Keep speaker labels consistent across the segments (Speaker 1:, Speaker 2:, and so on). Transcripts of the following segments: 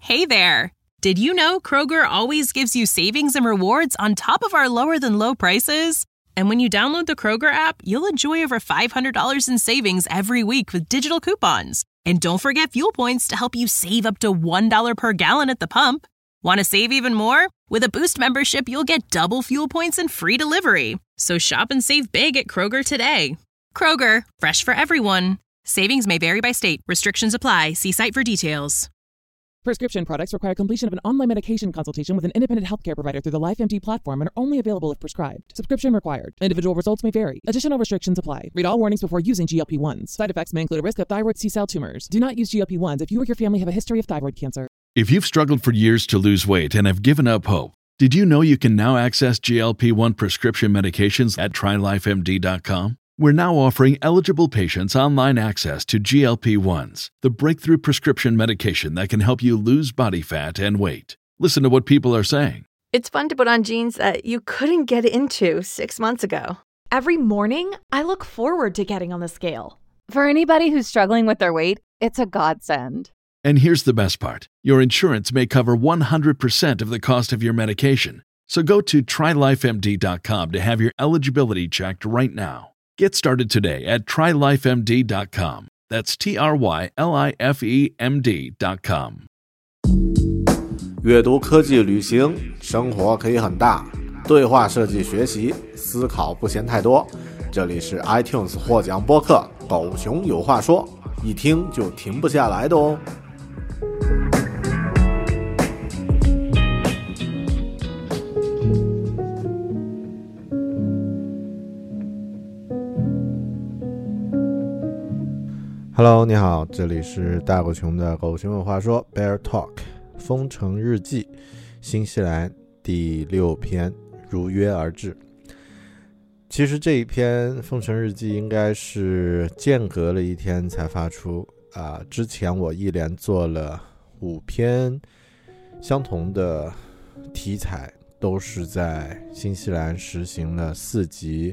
Speaker 1: Hey there! Did you know Kroger always gives you savings and rewards on top of our lower-than-low prices? And when you download the Kroger app, you'll enjoy over $500 in savings every week with digital coupons. And don't forget fuel points to help you save up to $1 per gallon at the pump. Want to save even more? With a Boost membership, you'll get double fuel points and free delivery. So shop and save big at Kroger today. Kroger, fresh for everyone. Savings may vary by state. Restrictions apply. See site for details.
Speaker 2: Prescription products require completion of an online medication consultation with an independent healthcare provider through the LifeMD platform and are only available if prescribed. Subscription required. Individual results may vary. Additional restrictions apply. Read all warnings before using GLP-1s. Side effects may include a risk of thyroid C-cell tumors. Do not use GLP-1s if you or your family have a history of thyroid cancer.
Speaker 3: If you've struggled for years to lose weight and have given up hope, did you know you can now access GLP-1 prescription medications at TryLifeMD.com? We're now offering eligible patients online access to GLP-1s, the breakthrough prescription medication that can help you lose body fat and weight. Listen to what people are saying.
Speaker 4: It's fun to put on jeans that you couldn't get into 6 months ago.
Speaker 5: Every morning, I look forward to getting on the scale. For anybody who's struggling with their weight, it's a godsend.
Speaker 3: And here's the best part. Your insurance may cover 100% of the cost of your medication. So go to TryLifeMD.com to have your eligibility checked right now. Get started today at TryLifeMD.com. That's TryLifeMD.com.
Speaker 6: 阅读、科技、旅行，生活可以很大。对话设计学习，思考不嫌太多。这里是 iTunes 获奖播客《狗熊有话说》，一听就停不下来的哦。Hello， 你好，这里是大狗熊的狗熊有话说 Bear Talk 封城日记，新西兰第6篇如约而至。其实这一篇封城日记应该是间隔了1天才发出之前我一连做了5篇相同的题材，都是在新西兰实行了4级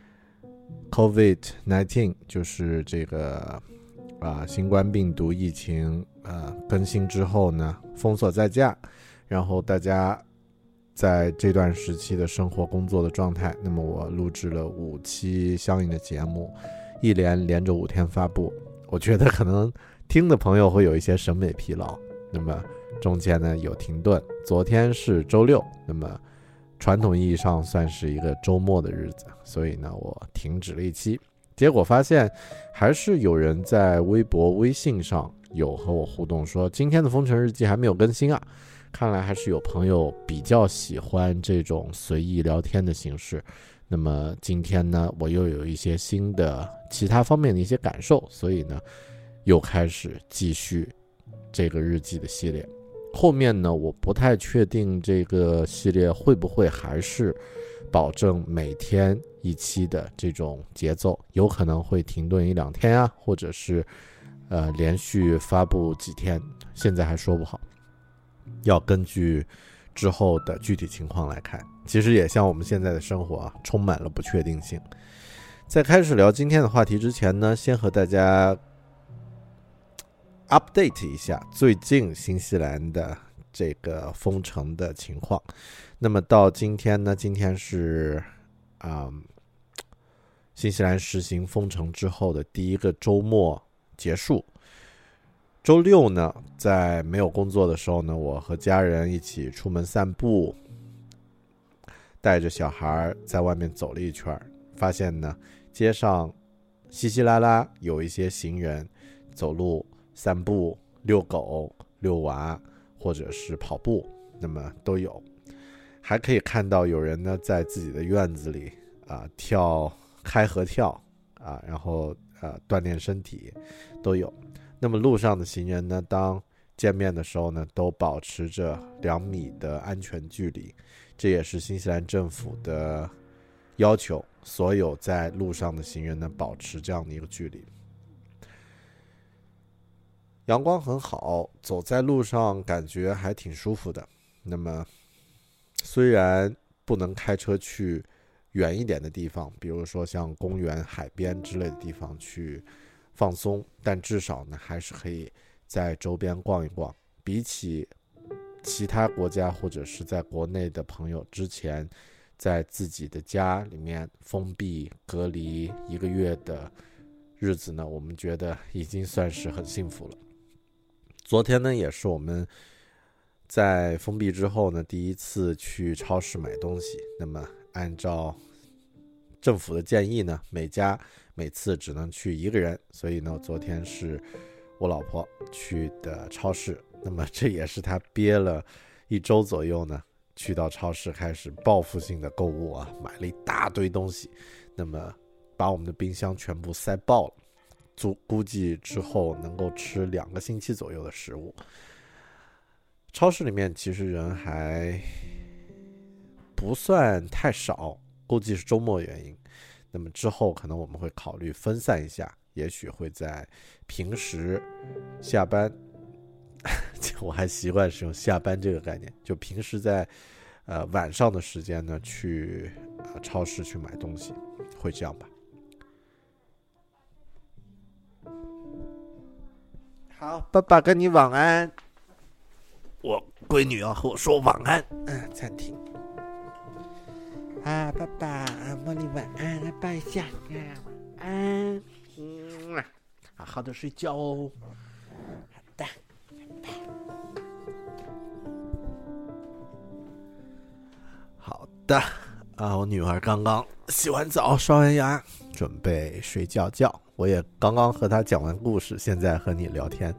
Speaker 6: COVID-19， 就是这个新冠病毒疫情更新之后呢，封锁在家，然后大家在这段时期的生活工作的状态，那么我录制了5期相应的节目，连着5天发布。我觉得可能听的朋友会有一些审美疲劳，那么中间呢有停顿。昨天是周6，那么传统意义上算是一个周末的日子，所以呢我停止了1期。结果发现还是有人在微博、微信上有和我互动说今天的封城日记还没有更新啊，看来还是有朋友比较喜欢这种随意聊天的形式。那么今天呢我又有一些新的其他方面的一些感受，所以呢又开始继续这个日记的系列。后面呢我不太确定这个系列会不会还是保证每天1期的这种节奏，有可能会停顿1-2天啊，或者是连续发布几天，现在还说不好，要根据之后的具体情况来看。其实也像我们现在的生活充满了不确定性。在开始聊今天的话题之前呢，先和大家 update 一下最近新西兰的这个封城的情况。那么到今天呢，今天是新西兰实行封城之后的第1个周末结束。周6呢，在没有工作的时候呢，我和家人一起出门散步，带着小孩在外面走了一圈，发现呢街上稀稀拉拉有一些行人走路、散步、遛狗、遛娃或者是跑步，那么都有。还可以看到有人呢在自己的院子里跳开合跳然后锻炼身体都有。那么路上的行人呢，当见面的时候呢，都保持着2米的安全距离，这也是新西兰政府的要求，所有在路上的行人呢保持这样的一个距离。阳光很好，走在路上感觉还挺舒服的。那么虽然不能开车去远一点的地方，比如说像公园、海边之类的地方去放松，但至少呢还是可以在周边逛一逛。比起其他国家或者是在国内的朋友之前在自己的家里面封闭隔离1个月的日子呢，我们觉得已经算是很幸福了。昨天呢，也是我们在封闭之后呢，第一次去超市买东西。那么按照政府的建议呢，每家每次只能去1个人，所以呢，昨天是我老婆去的超市。那么这也是她憋了1周左右呢，去到超市开始报复性的购物啊，买了一大堆东西，那么把我们的冰箱全部塞爆了，估计之后能够吃2个星期左右的食物。超市里面其实人还不算太少，估计是周末原因。那么之后可能我们会考虑分散一下，也许会在平时下班我还习惯使用下班这个概念，就平时在晚上的时间呢去超市去买东西，会这样吧。好，爸爸跟你晚安。我闺女要和我说晚安，暂停。爸爸，茉莉晚安，抱一下，晚安，好好的睡觉哦。好的。好的我女儿刚刚洗完澡刷完牙准备睡觉觉，我也刚刚和她讲完故事，现在和你聊天。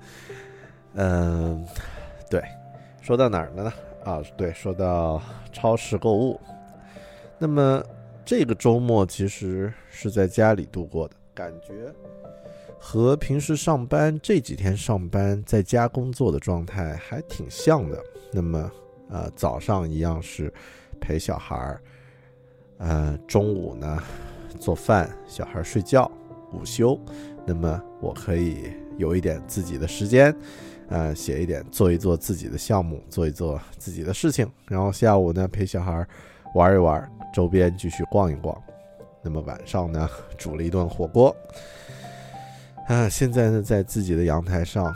Speaker 6: 对，说到哪儿了呢？对，说到超市购物。那么这个周末其实是在家里度过的，感觉和平时上班这几天上班在家工作的状态还挺像的。那么早上一样是陪小孩，中午呢做饭，小孩睡觉，午休，那么我可以有一点自己的时间，写一点，做一做自己的项目，做一做自己的事情，然后下午呢陪小孩玩一玩，周边继续逛一逛。那么晚上呢煮了一顿火锅。现在呢在自己的阳台上，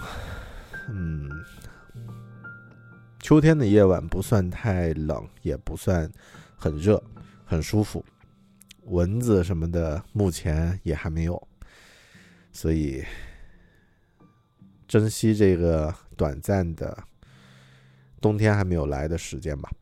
Speaker 6: 秋天的夜晚不算太冷，也不算很热，很舒服。蚊子什么的目前也还没有，所以珍惜这个短暂的冬天还没有来的时间吧。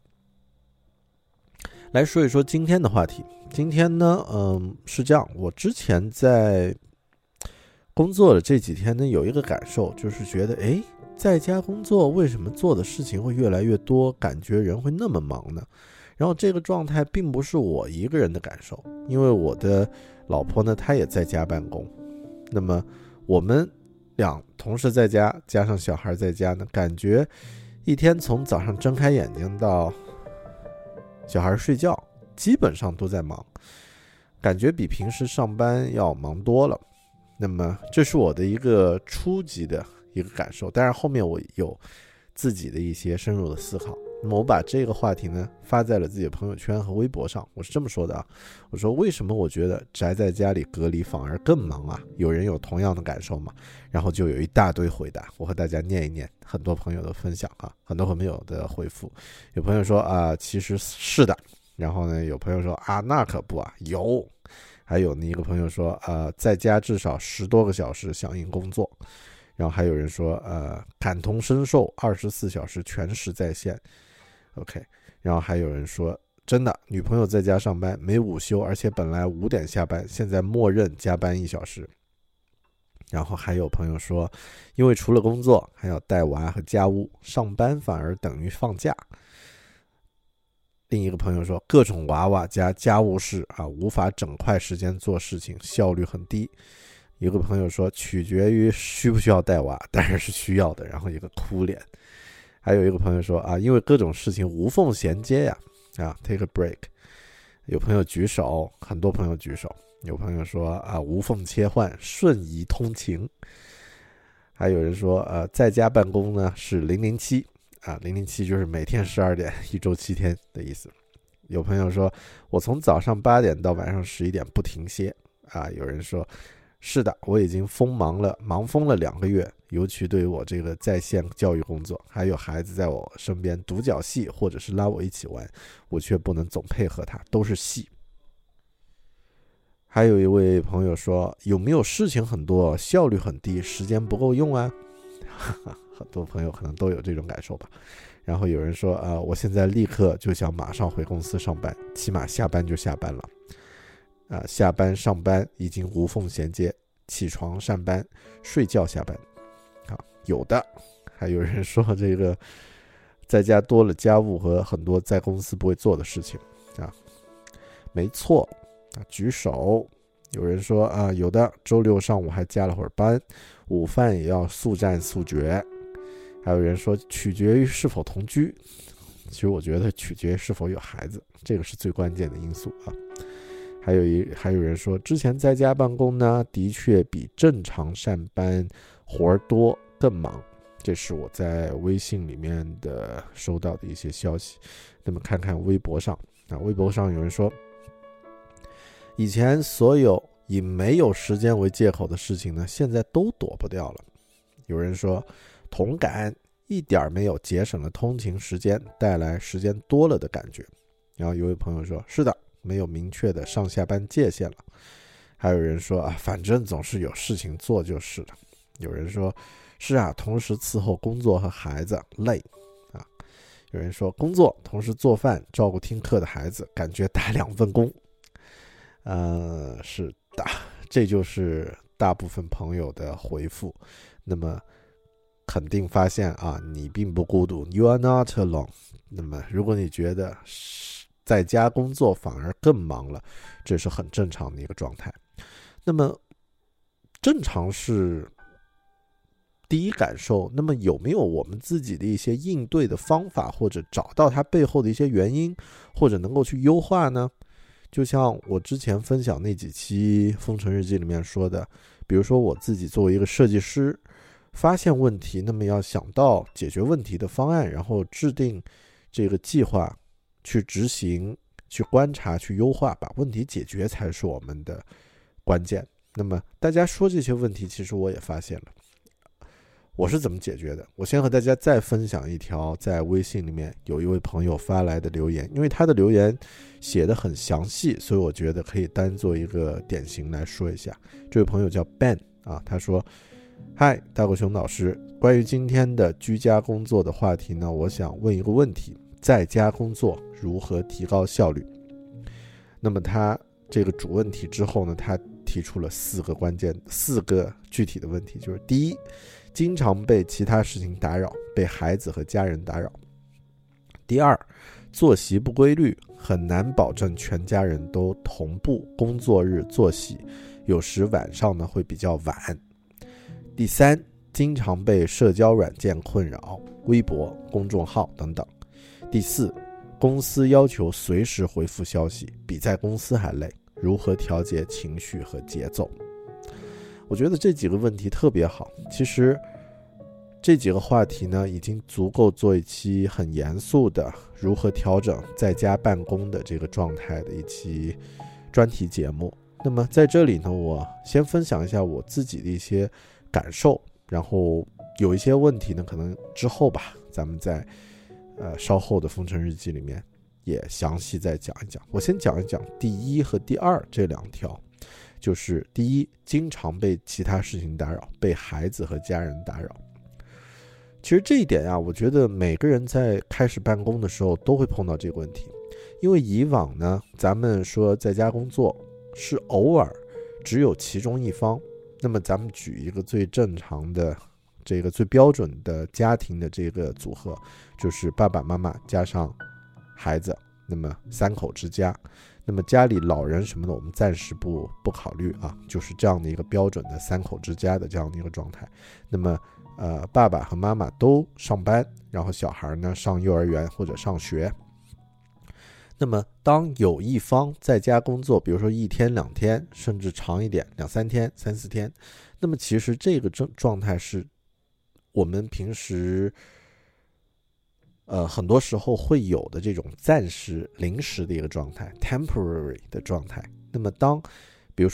Speaker 6: 来说一说今天的话题。今天呢是这样，我之前在工作的这几天呢有一个感受，就是觉得在家工作为什么做的事情会越来越多，感觉人会那么忙呢？然后这个状态并不是我一个人的感受，因为我的老婆呢她也在家办公，那么我们俩同时在家，加上小孩在家呢，感觉一天从早上睁开眼睛到小孩睡觉基本上都在忙，感觉比平时上班要忙多了。那么这是我的一个初级的一个感受，当然后面我有自己的一些深入的思考。那么我把这个话题呢发在了自己的朋友圈和微博上，我是这么说的我说为什么我觉得宅在家里隔离反而更忙啊？有人有同样的感受吗？然后就有一大堆回答，我和大家念一念很多朋友的分享很多朋友的回复。有朋友说其实是的，然后呢有朋友说那可不有，还有一个朋友说在家至少10多个小时响应工作，然后还有人说感同身受，24小时全时在线。OK， 然后还有人说真的，女朋友在家上班没午休，而且本来5点下班，现在默认加班1小时。然后还有朋友说，因为除了工作还要带娃和家务，上班反而等于放假。另一个朋友说，各种娃娃加家务事无法整块时间做事情，效率很低。一个朋友说，取决于需不需要带娃，当然是需要的，然后一个哭脸。还有一个朋友说因为各种事情无缝衔接呀take a break。有朋友举手，很多朋友举手。有朋友说无缝切换，瞬移通勤。还有人说在家办公呢是007007就是每天12点，1周7天的意思。有朋友说我从早上8点到晚上11点不停歇有人说是的，我已经忙疯了2个月，尤其对于我这个在线教育工作，还有孩子在我身边独角戏或者是拉我一起玩，我却不能总配合他，都是戏。还有一位朋友说，有没有事情很多，效率很低，时间不够用啊？很多朋友可能都有这种感受吧。然后有人说我现在立刻就想马上回公司上班，起码下班就下班了。下班上班已经无缝衔接，起床上班，睡觉下班。有的。还有人说这个在家多了家务和很多在公司不会做的事情没错。举手。有人说有的，周六上午还加了会儿班，午饭也要速战速决。还有人说取决于是否同居，其实我觉得取决于是否有孩子，这个是最关键的因素还有人说，之前在家办公呢，的确比正常上班活儿多更忙。这是我在微信里面的收到的一些消息。那么看看微博上微博上有人说，以前所有以没有时间为借口的事情呢，现在都躲不掉了。有人说同感，一点没有节省了通勤时间，带来时间多了的感觉。然后有位朋友说，是的，没有明确的上下班界限了。还有人说反正总是有事情做就是了。有人说，是同时伺候工作和孩子累有人说，工作同时做饭照顾听课的孩子，感觉打2份工。是的，这就是大部分朋友的回复。那么肯定发现你并不孤独， You are not alone。 那么如果你觉得在家工作反而更忙了，这是很正常的一个状态。那么正常是第一感受，那么有没有我们自己的一些应对的方法，或者找到它背后的一些原因，或者能够去优化呢？就像我之前分享那几期风尘日记里面说的，比如说我自己作为一个设计师，发现问题，那么要想到解决问题的方案，然后制定这个计划，去执行，去观察，去优化，把问题解决才是我们的关键。那么大家说这些问题，其实我也发现了，我是怎么解决的。我先和大家再分享一条在微信里面有一位朋友发来的留言，因为他的留言写得很详细，所以我觉得可以单做一个典型来说一下。这位朋友叫 Ben 他说，嗨，大狗熊老师，关于今天的居家工作的话题呢，我想问一个问题，在家工作如何提高效率？那么他这个主问题之后呢，他提出了4个具体的问题，就是第一，经常被其他事情打扰，被孩子和家人打扰。第二，作息不规律，很难保证全家人都同步工作日作息，有时晚上呢会比较晚。第三，经常被社交软件困扰，微博、公众号等等。第四，公司要求随时回复消息，比在公司还累，如何调节情绪和节奏？我觉得这几个问题特别好。其实这几个话题呢，已经足够做一期很严肃的如何调整在家办公的这个状态的一期专题节目。那么在这里呢，我先分享一下我自己的一些感受，然后有一些问题呢，可能之后吧，咱们在稍后的风尘日记里面也详细再讲一讲。我先讲一讲第1和第2这2条。就是第一，经常被其他事情打扰，被孩子和家人打扰。其实这一点我觉得每个人在开始办公的时候都会碰到这个问题。因为以往呢，咱们说在家工作是偶尔只有其中一方，那么咱们举一个最正常的这个最标准的家庭的这个组合，就是爸爸妈妈加上孩子，那么3口之家。那么家里老人什么的我们暂时不考虑就是这样的一个标准的3口之家的这样的一个状态。那么爸爸和妈妈都上班，然后小孩呢上幼儿园或者上学。那么当有一方在家工作，比如说1天2天，甚至长一点2、3天3、4天，那么其实这个状态是我们平时很多时候会有的这种临时的一个状态 temporary 的状态。那么比如说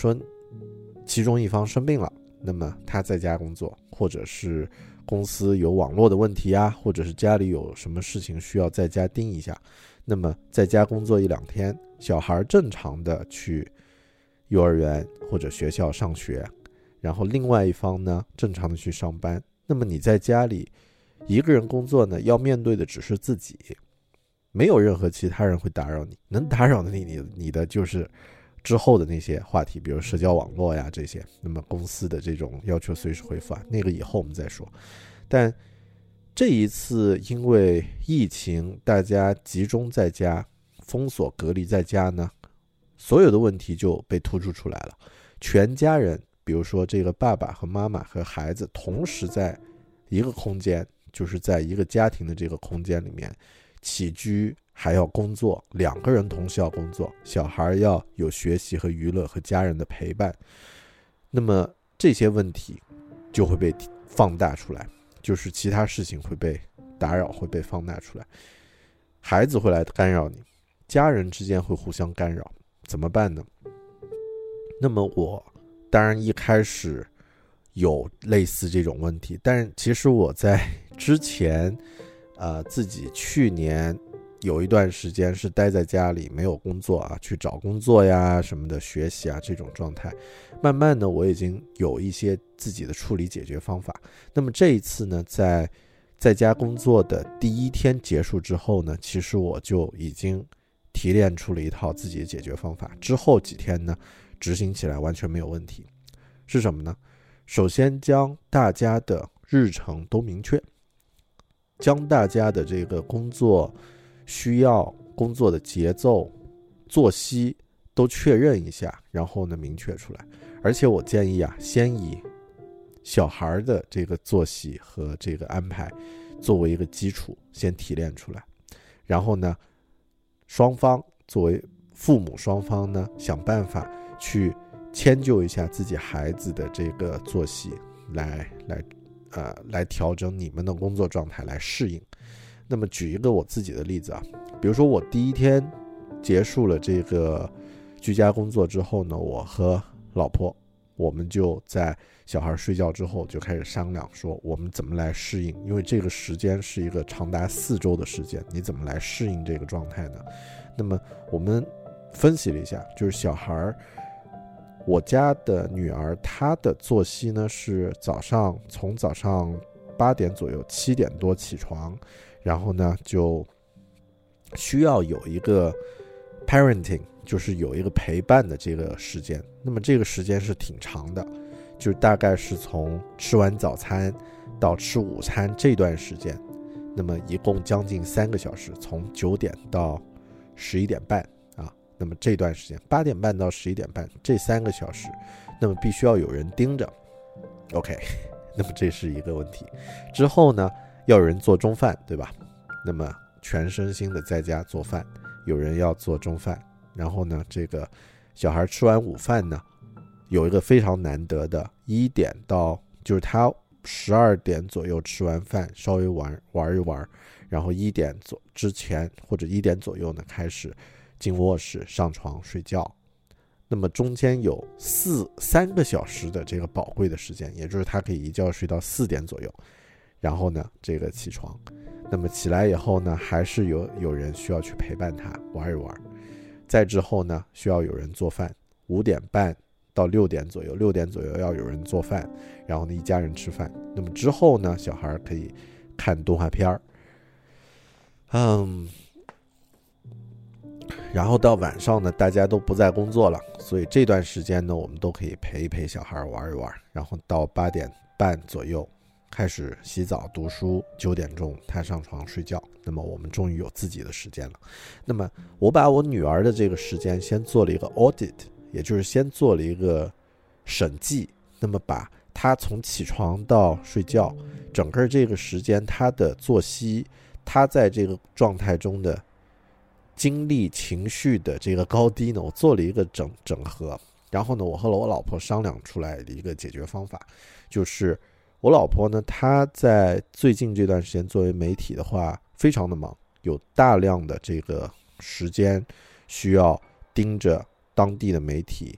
Speaker 6: 其中一方生病了，那么他在家工作，或者是公司有网络的问题啊，或者是家里有什么事情需要在家盯一下，那么在家工作1-2天，小孩正常的去幼儿园或者学校上学，然后另外一方呢正常的去上班，那么你在家里一个人工作呢，要面对的只是自己，没有任何其他人会打扰你，能打扰你的就是之后的那些话题，比如社交网络呀这些，那么公司的这种要求随时回复啊，那个以后我们再说。但这一次因为疫情，大家集中在家，封锁隔离在家呢，所有的问题就被突出出来了。全家人，比如说这个爸爸和妈妈和孩子同时在一个空间，就是在一个家庭的这个空间里面起居，还要工作，2个人同时要工作，小孩要有学习和娱乐和家人的陪伴，那么这些问题就会被放大出来，就是其他事情会被打扰，会被放大出来，孩子会来干扰你，家人之间会互相干扰，怎么办呢？那么我当然一开始有类似这种问题，但是其实我在之前自己去年有一段时间是待在家里没有工作啊，去找工作呀什么的，学习啊这种状态，慢慢的我已经有一些自己的处理解决方法。那么这一次呢，在家工作的第1天结束之后呢，其实我就已经提炼出了一套自己的解决方法，之后几天呢执行起来完全没有问题。是什么呢？首先将大家的日程都明确，将大家的这个工作需要、工作的节奏、作息都确认一下，然后呢明确出来。而且我建议先以小孩的这个作息和这个安排作为一个基础，先提炼出来，然后呢双方作为父母双方呢想办法去迁就一下自己孩子的这个作息，来调整你们的工作状态，来适应。那么举一个我自己的例子啊，比如说我第1天结束了这个居家工作之后呢，我和老婆我们就在小孩睡觉之后就开始商量说我们怎么来适应，因为这个时间是一个长达4周的时间，你怎么来适应这个状态呢？那么我们分析了一下，就是小孩，我家的女儿她的作息呢是从早上8点左右7点多起床，然后呢就需要有一个 parenting， 就是有一个陪伴的这个时间。那么这个时间是挺长的，就是大概是从吃完早餐到吃午餐这段时间，那么一共将近3个小时，从9点到11点半啊。那么这段时间8点半到11点半这3个小时，那么必须要有人盯着 OK， 那么这是一个问题。之后呢要有人做中饭，对吧？那么全身心的在家做饭，有人要做中饭，然后呢这个小孩吃完午饭呢，有一个非常难得的1点到，就是他12点左右吃完饭稍微玩一玩，然后1点之前或者1点左右呢开始进卧室上床睡觉。那么中间有3个小时的这个宝贵的时间，也就是他可以一觉睡到4点左右，然后呢这个起床，那么起来以后呢还是有人需要去陪伴他玩一玩。再之后呢需要有人做饭，5点半到6点左右要有人做饭，然后呢一家人吃饭。那么之后呢小孩可以看动画片然后到晚上呢大家都不再工作了，所以这段时间呢我们都可以陪一陪小孩玩一玩，然后到8点半左右开始洗澡读书，9点钟他上床睡觉，那么我们终于有自己的时间了。那么我把我女儿的这个时间先做了一个 audit， 也就是先做了一个审计，那么把她从起床到睡觉整个这个时间她的作息，她在这个状态中的精力情绪的这个高低呢，我做了一个整合。然后呢我和我老婆商量出来的一个解决方法，就是我老婆呢她在最近这段时间作为媒体的话非常的忙，有大量的这个时间需要盯着当地的媒体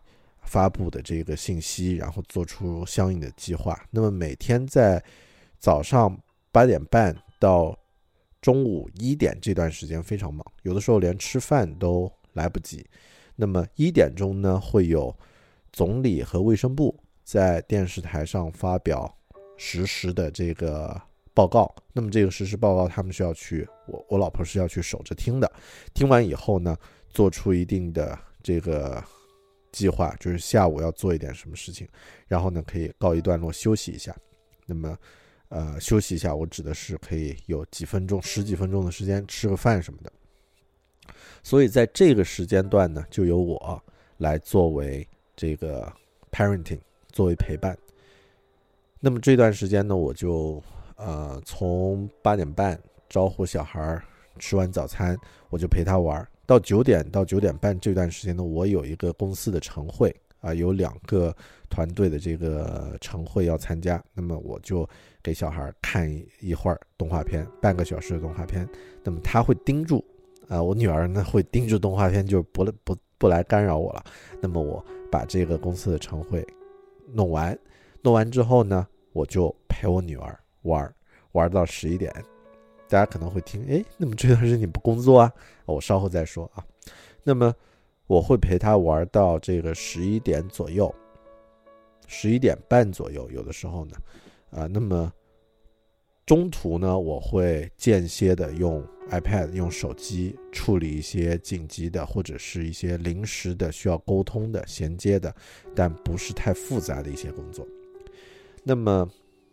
Speaker 6: 发布的这个信息，然后做出相应的计划。那么每天在早上8点半到中午1点这段时间非常忙，有的时候连吃饭都来不及。那么1点钟呢，会有总理和卫生部在电视台上发表实时的这个报告。那么这个实时报告他们是要去，我老婆是要去守着听的。听完以后呢，做出一定的这个计划，就是下午要做一点什么事情，然后呢可以告一段落休息一下。那么休息一下，我指的是可以有几分钟、10几分钟的时间吃个饭什么的。所以在这个时间段呢，就由我来作为这个 parenting， 作为陪伴。那么这段时间呢，我就从8点半招呼小孩吃完早餐，我就陪他玩，到9点到9点半这段时间呢，我有一个公司的晨会有2个团队的这个晨会要参加。那么我就给小孩看一会儿动画片，半个小时的动画片。那么他会盯住我女儿呢会盯住动画片，就不来干扰我了。那么我把这个公司的晨会弄完之后呢，我就陪我女儿玩到11点。大家可能会听，那么这段时间你不工作啊？我稍后再说啊。那么我会陪她玩到这个11点左右，11点半左右，有的时候呢那么中途呢，我会间歇的用 iPad 用手机处理一些紧急的或者是一些临时的需要沟通的衔接的但不是太复杂的一些工作。那么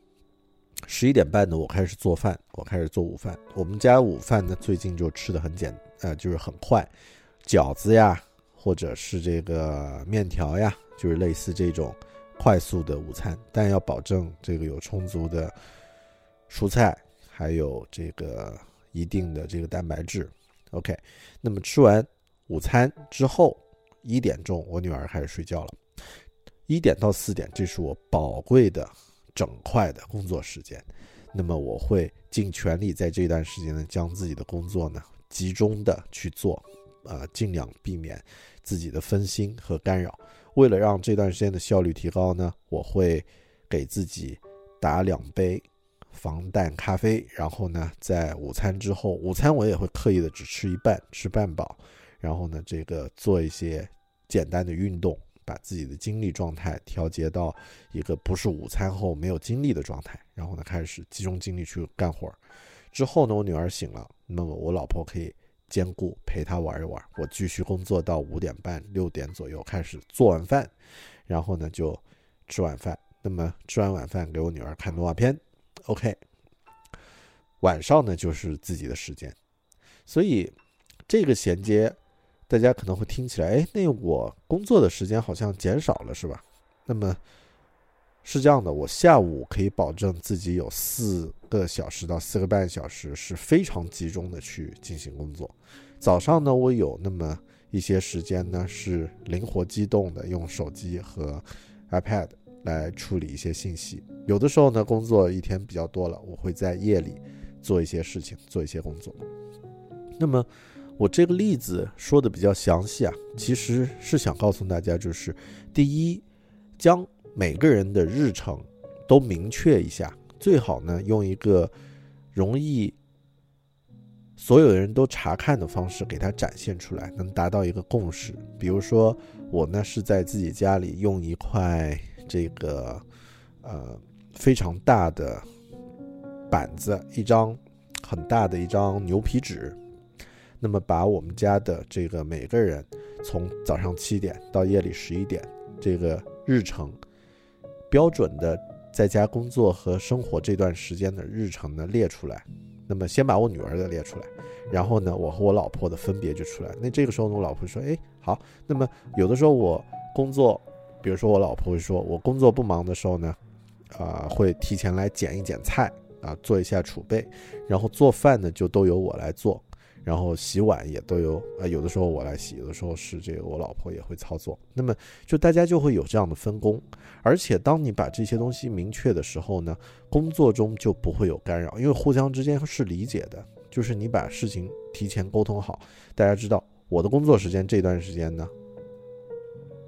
Speaker 6: 11点半呢，我开始做饭，我开始做午饭。我们家午饭呢最近就吃的很就是很快，饺子呀或者是这个面条呀，就是类似这种快速的午餐，但要保证这个有充足的蔬菜，还有这个一定的这个蛋白质。 OK， 那么吃完午餐之后1点钟我女儿开始睡觉了。1点到4点，这是我宝贵的整块的工作时间。那么我会尽全力在这段时间呢，将自己的工作呢集中的去做，尽量避免自己的分心和干扰。为了让这段时间的效率提高呢，我会给自己打2杯防弹咖啡，然后呢在午餐之后，午餐我也会刻意的只吃一半，吃半饱，然后呢这个做一些简单的运动，把自己的精力状态调节到一个不是午餐后没有精力的状态，然后呢开始集中精力去干活。之后呢我女儿醒了，那么我老婆可以兼顾陪她玩一玩，我继续工作到5点半6点左右，开始做晚饭，然后呢就吃晚饭。那么吃完晚饭给我女儿看动画片。 OK， 晚上呢就是自己的时间。所以这个衔接大家可能会听起来，那我工作的时间好像减少了是吧？那么是这样的，我下午可以保证自己有4个小时到4个半小时是非常集中的去进行工作。早上呢我有那么一些时间呢是灵活机动的，用手机和 iPad 来处理一些信息。有的时候呢工作一天比较多了，我会在夜里做一些事情，做一些工作。那么我这个例子说的比较详细其实是想告诉大家，就是第一，将每个人的日程都明确一下，最好呢用一个容易所有人都查看的方式给它展现出来，能达到一个共识。比如说我呢是在自己家里用一块这个非常大的板子，一张很大的一张牛皮纸，那么把我们家的这个每个人从早上7点到夜里11点这个日程标准的在家工作和生活这段时间的日程呢列出来。那么先把我女儿的列出来，然后呢我和我老婆的分别就出来。那这个时候呢我老婆说好，那么有的时候我工作，比如说我老婆会说我工作不忙的时候呢会提前来捡一捡菜做一下储备，然后做饭呢就都由我来做，然后洗碗也都有的时候我来洗，有的时候是这个我老婆也会操作。那么就大家就会有这样的分工。而且当你把这些东西明确的时候呢，工作中就不会有干扰，因为互相之间是理解的，就是你把事情提前沟通好，大家知道我的工作时间这段时间呢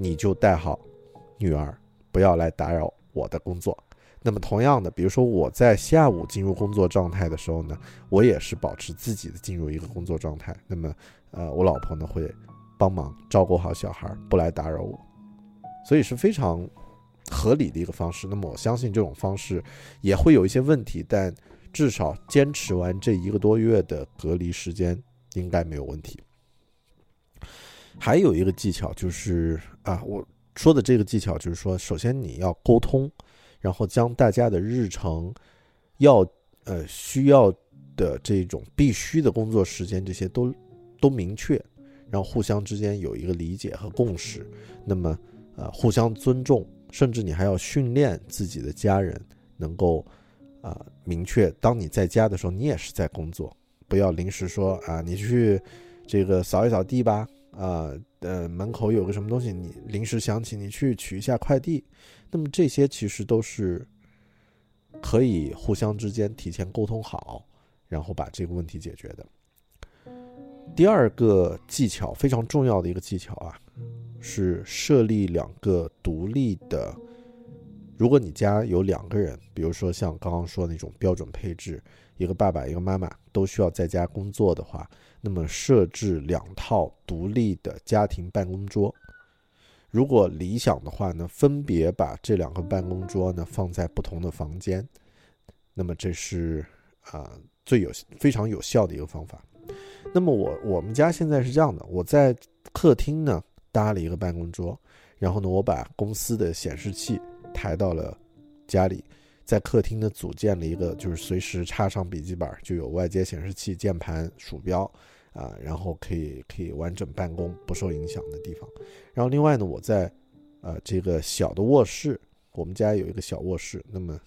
Speaker 6: 你就带好女儿，不要来打扰我的工作。那么同样的，比如说我在下午进入工作状态的时候呢，我也是保持自己的进入一个工作状态。那么我老婆呢会帮忙照顾好小孩，不来打扰我，所以是非常合理的一个方式。那么我相信这种方式也会有一些问题，但至少坚持完这1个多月的隔离时间应该没有问题。还有一个技巧就是我说的这个技巧就是说，首先你要沟通，然后将大家的日程需要的这种必须的工作时间这些都明确，然后互相之间有一个理解和共识。那么互相尊重，甚至你还要训练自己的家人能够明确，当你在家的时候你也是在工作，不要临时说你去这个扫一扫地吧，门口有个什么东西你临时想起你去取一下快递。那么这些其实都是可以互相之间提前沟通好，然后把这个问题解决的。第二个技巧，非常重要的一个技巧是设立2个独立的，如果你家有2个人，比如说像刚刚说的那种标准配置，一个爸爸一个妈妈都需要在家工作的话，那么设置2套独立的家庭办公桌。如果理想的话呢，分别把这2个办公桌呢放在不同的房间，那么这是非常有效的一个方法。那么我们家现在是这样的，我在客厅呢搭了一个办公桌，然后呢我把公司的显示器抬到了家里，在客厅呢组建了一个就是随时插上笔记本就有外接显示器、键盘、鼠标然后可以完整办公不受影响的地方。然后另外呢，我在这个小的卧室，我们家有一个小卧室，那么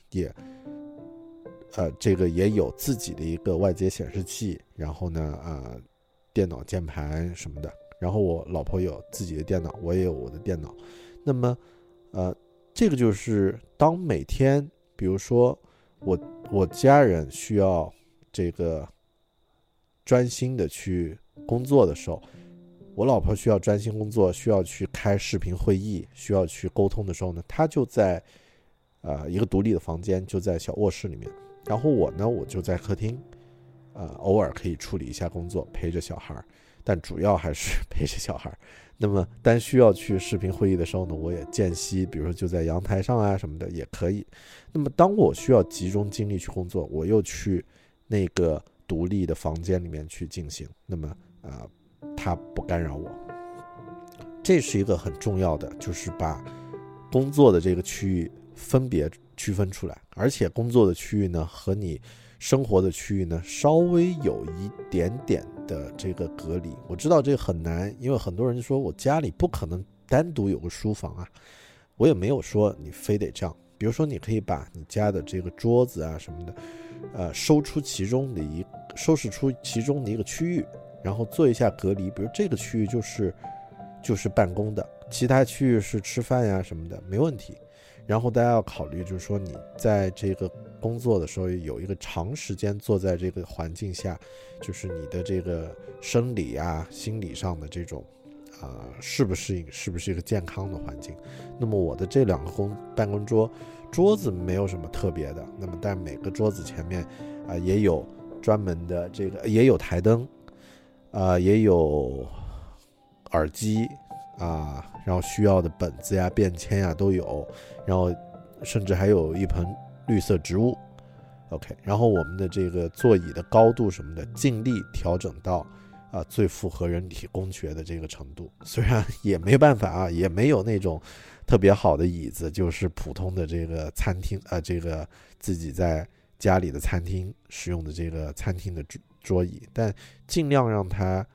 Speaker 6: 这个也有自己的一个外接显示器，然后呢电脑键盘什么的，然后我老婆有自己的电脑，我也有我的电脑。那么这个就是当每天比如说我家人需要这个专心的去工作的时候，我老婆需要专心工作，需要去开视频会议，需要去沟通的时候呢，她就在一个独立的房间，就在小卧室里面。然后我就在客厅，偶尔可以处理一下工作，陪着小孩，但主要还是陪着小孩。那么当需要去视频会议的时候呢，我也间隙比如说就在阳台上什么的也可以。那么当我需要集中精力去工作，我又去那个独立的房间里面去进行，那么它不干扰我。这是一个很重要的，就是把工作的这个区域分别区分出来，而且工作的区域呢和你生活的区域呢稍微有一点点的这个隔离。我知道这个很难，因为很多人说我家里不可能单独有个书房我也没有说你非得这样。比如说你可以把你家的这个桌子什么的收拾出其中的一个区域，然后做一下隔离。比如这个区域就是办公的，其他区域是吃饭什么的，没问题。然后大家要考虑，就是说你在这个工作的时候有一个长时间坐在这个环境下，就是你的这个生理心理上的这种适不适应，是不是一个健康的环境。那么我的这2个办公桌子没有什么特别的，那么但每个桌子前面也有专门的这个，也有台灯也有耳机然后需要的本子便签都有，然后甚至还有一盆绿色植物。 OK， 然后我们的这个座椅的高度什么的尽力调整到最符合人体工学的这个程度。虽然也没办法也没有那种特别好的椅子，就是普通的这个餐厅这个自己在家里的餐厅使用的这个餐厅的桌椅，但尽量让它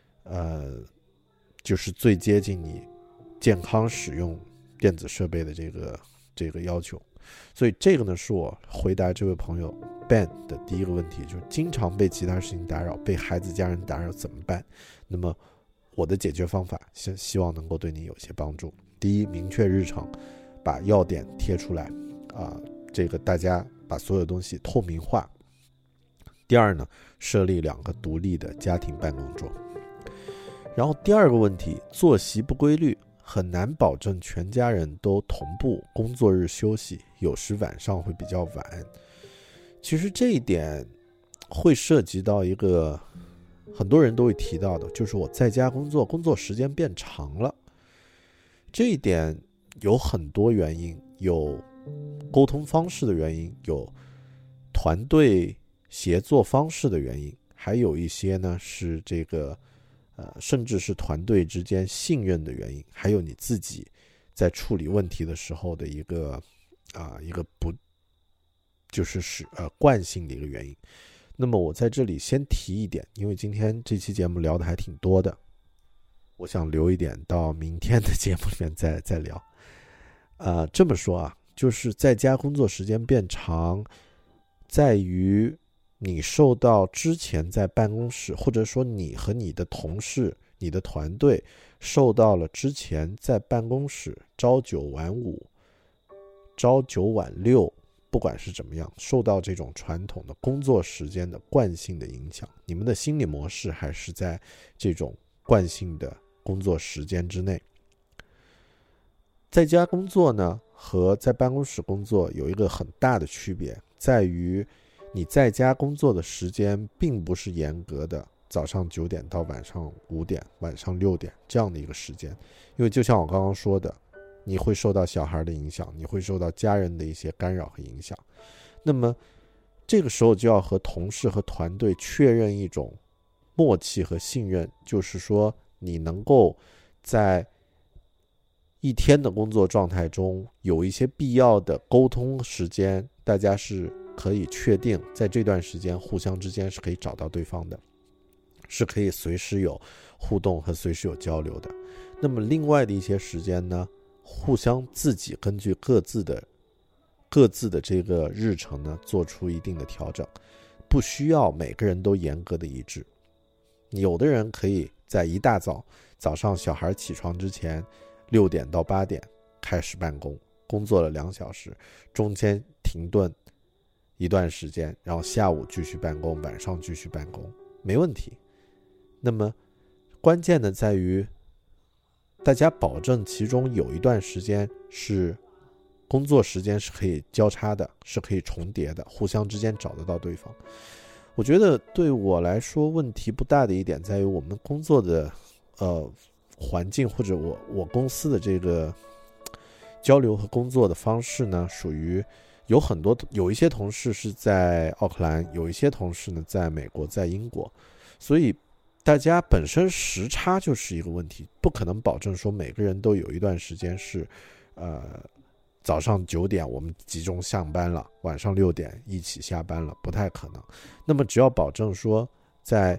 Speaker 6: 就是最接近你健康使用电子设备的这个要求。所以这个呢是我回答这位朋友 Ben 的第一个问题，就是经常被其他事情打扰，被孩子家人打扰怎么办。那么我的解决方法希望能够对你有些帮助。第一，明确日程，把要点贴出来这个大家把所有东西透明化。第二呢，设立2个独立的家庭办公桌。然后第二个问题，作息不规律很难保证全家人都同步工作日休息，有时晚上会比较晚。其实这一点会涉及到一个很多人都会提到的，就是我在家工作，工作时间变长了。这一点有很多原因，有沟通方式的原因，有团队协作方式的原因，还有一些呢是这个甚至是团队之间信任的原因，还有你自己在处理问题的时候的一个不就是惯性的一个原因。那么我在这里先提一点，因为今天这期节目聊的还挺多的，我想留一点到明天的节目里面再聊。这么说啊，就是在家工作时间变长，在于你受到之前在办公室，或者说你和你的同事、你的团队受到了之前在办公室朝9晚5、朝9晚6，不管是怎么样，受到这种传统的工作时间的惯性的影响，你们的心理模式还是在这种惯性的工作时间之内。在家工作呢和在办公室工作有一个很大的区别，在于你在家工作的时间并不是严格的早上9点到晚上5点、晚上6点这样的一个时间，因为就像我刚刚说的，你会受到小孩的影响，你会受到家人的一些干扰和影响。那么这个时候就要和同事和团队确认一种默契和信任，就是说你能够在一天的工作状态中有一些必要的沟通时间，大家是可以确定在这段时间互相之间是可以找到对方的，是可以随时有互动和随时有交流的。那么另外的一些时间呢，互相自己根据各自的这个日程呢做出一定的调整，不需要每个人都严格的一致。有的人可以在一大早上小孩起床之前6点到8点开始办公，工作了2小时，中间停顿一段时间，然后下午继续办公，晚上继续办公，没问题。那么关键的在于大家保证其中有一段时间是工作时间是可以交叉的，是可以重叠的，互相之间找得到对方。我觉得对我来说问题不大的一点在于我们工作的环境，或者我公司的这个交流和工作的方式呢，属于有一些同事是在奥克兰，有一些同事呢在美国，在英国，所以大家本身时差就是一个问题，不可能保证说每个人都有一段时间是早上9点我们集中上班了，晚上6点一起下班了，不太可能。那么只要保证说在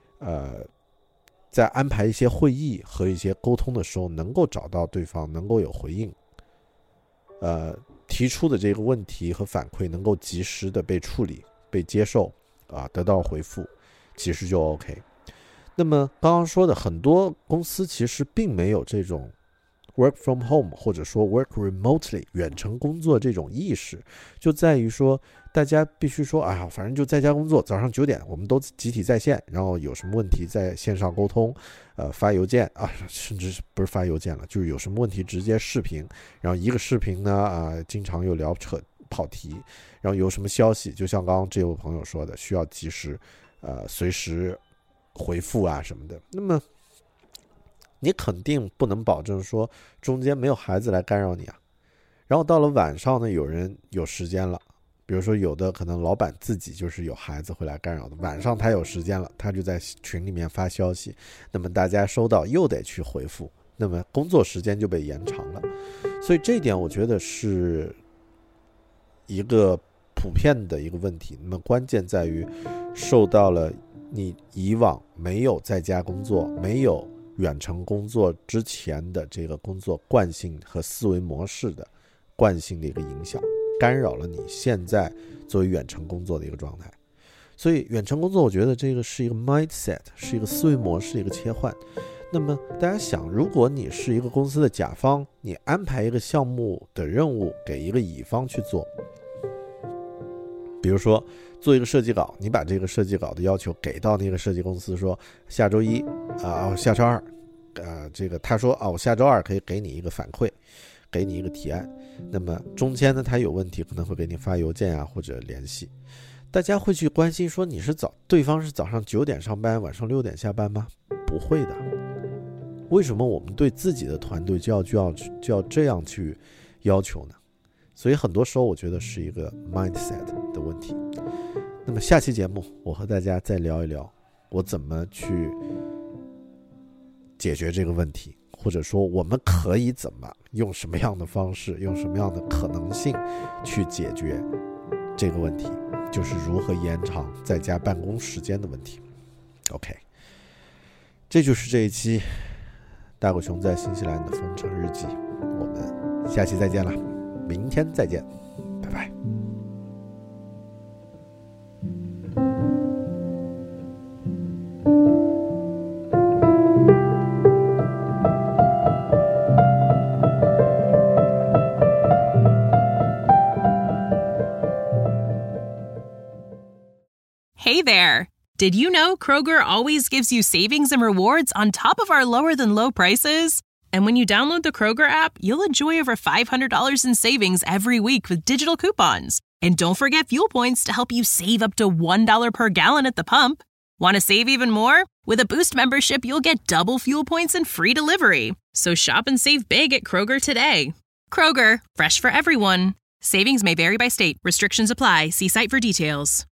Speaker 6: 安排一些会议和一些沟通的时候能够找到对方，能够有回应，提出的这个问题和反馈能够及时的被处理、被接受得到回复，其实就 OK。 那么刚刚说的很多公司其实并没有这种 work from home 或者说 work remotely 远程工作这种意识，就在于说大家必须说反正就在家工作，早上9点我们都集体在线，然后有什么问题在线上沟通，发邮件甚至不是发邮件了，就是有什么问题直接视频，然后一个视频呢经常又跑题，然后有什么消息就像刚刚这位朋友说的，需要及时随时回复什么的。那么你肯定不能保证说中间没有孩子来干扰你然后到了晚上呢，有人有时间了，比如说有的可能老板自己就是有孩子会来干扰的，晚上他有时间了，他就在群里面发消息，那么大家收到又得去回复，那么工作时间就被延长了。所以这一点我觉得是一个普遍的一个问题。那么关键在于受到了你以往没有在家工作、没有远程工作之前的这个工作惯性和思维模式的惯性的一个影响，干扰了你现在作为远程工作的一个状态。所以远程工作我觉得这个是一个 mindset， 是一个思维模式的一个切换。那么大家想，如果你是一个公司的甲方，你安排一个项目的任务给一个乙方去做，比如说做一个设计稿，你把这个设计稿的要求给到那个设计公司，说下周1下周2 这个他说我下周2可以给你一个反馈，给你一个提案。那么中间呢，他有问题可能会给你发邮件啊，或者联系。大家会去关心说对方是早上9点上班，晚上6点下班吗？不会的。为什么我们对自己的团队就要这样去要求呢？所以很多时候我觉得是一个 mindset 的问题。那么下期节目我和大家再聊一聊我怎么去解决这个问题，或者说我们可以怎么用什么样的方式，用什么样的可能性去解决这个问题，就是如何延长在家办公时间的问题。 OK， 这就是这一期大狗熊在新西兰的封城日记，我们下期再见了，明天再见，拜拜。
Speaker 1: Hey there! Did you know Kroger always gives you savings and rewards on top of our lower-than-low prices? And when you download the Kroger app, you'll enjoy over $500 in savings every week with digital coupons. And don't forget fuel points to help you save up to $1 per gallon at the pump. Want to save even more? With a Boost membership, you'll get double fuel points and free delivery. So shop and save big at Kroger today. Kroger, fresh for everyone. Savings may vary by state. Restrictions apply. See site for details.